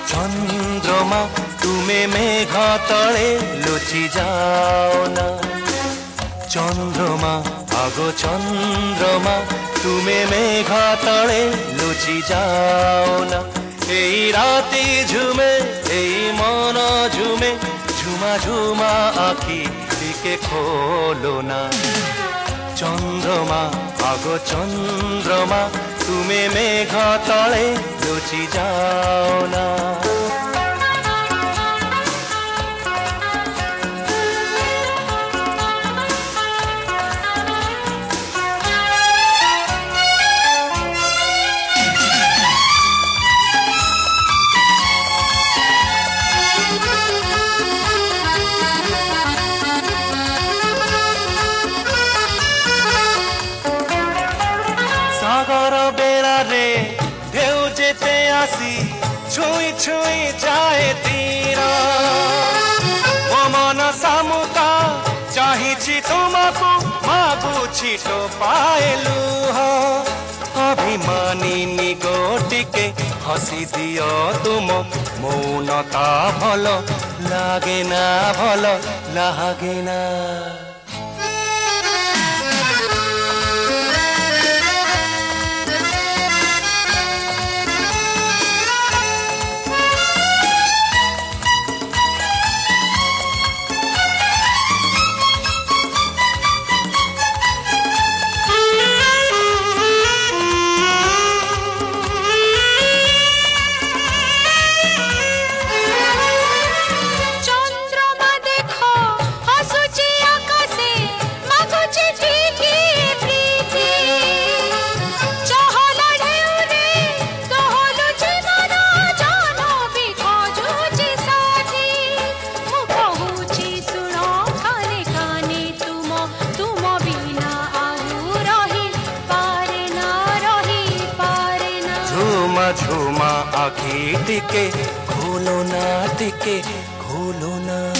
चंद्रमा तुमे मेघ तले लुचि जाओ ना चंद्रमा आगो चंद्रमा तुमे मेघ तले लुचि जाओ ना এই রাতে ঝুমে এই মন ঝুমে ঝুমা ঝুমা আখি দিকে খোলো না চন্দ্রমা আগো চন্দ্রমা তুমি মেঘ তলে লুচি যাও না सागर बेला रे ढेउ जेते आसी छुई छुई जाए तीर मो मन सामुका चाहिछि तुमको मागुछि तो पाएलु अभिमानिनी गोटिके हसी दियो तुम मौनता भल लागे ना भल लागे ना झुमा आखी टिके खोलो ना